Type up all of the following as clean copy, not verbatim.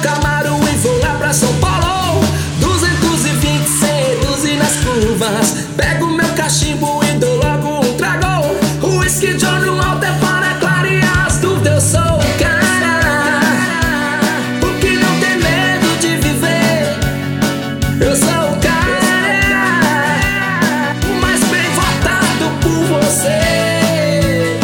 Camaro e vou lá pra São Paulo. 220 sem reduzir nas curvas. Pego meu cachimbo e dou logo um trago. O whisky John no alto é para clarear as dúvidas. Eu sou o cara, o que não tem medo de viver. Eu sou o cara, o mais bem votado por você.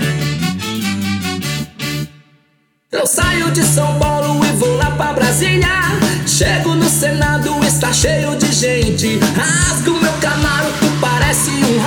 Eu saio de São Paulo e vou lá pra Brasília. Chego no Senado, está cheio de gente. Rasgo meu Camaro, tu parece um